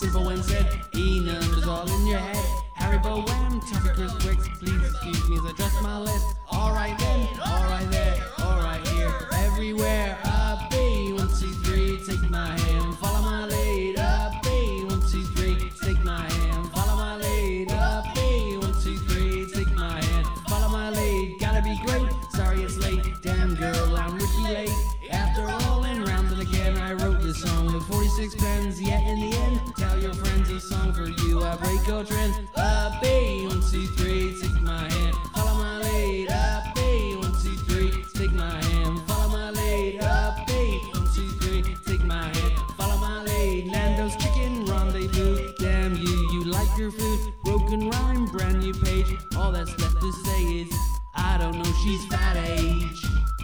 simple and said, E numbers all in your head. Harry Bo Wham, Toffee Chris Wicks, please excuse me as I adjust my list. Alright then, alright there, alright here, everywhere. Up B, 1, 2, 3, take my hand, follow my lead. Up B, 1, 2, 3, take my hand, follow my lead. Up B, 1, 2, 3, take my hand, follow my lead. Gotta be great, sorry it's late, damn girl, I'm Ricky late. After rolling round and again, I wrote this song with 46 pens. Yet in the end, tell your friends a song for you. I break your trend. Up B, 1, 2, 3, take my hand, follow my lead. Up B, 1, 2, 3, take my hand, follow my lead. Up B, 1, 2, 3, take my hand, follow my lead. Nando's Chicken Rendezvous. Damn you, you like your food. Broken rhyme, brand new page. All that's left to say is, I don't know, she's fat age.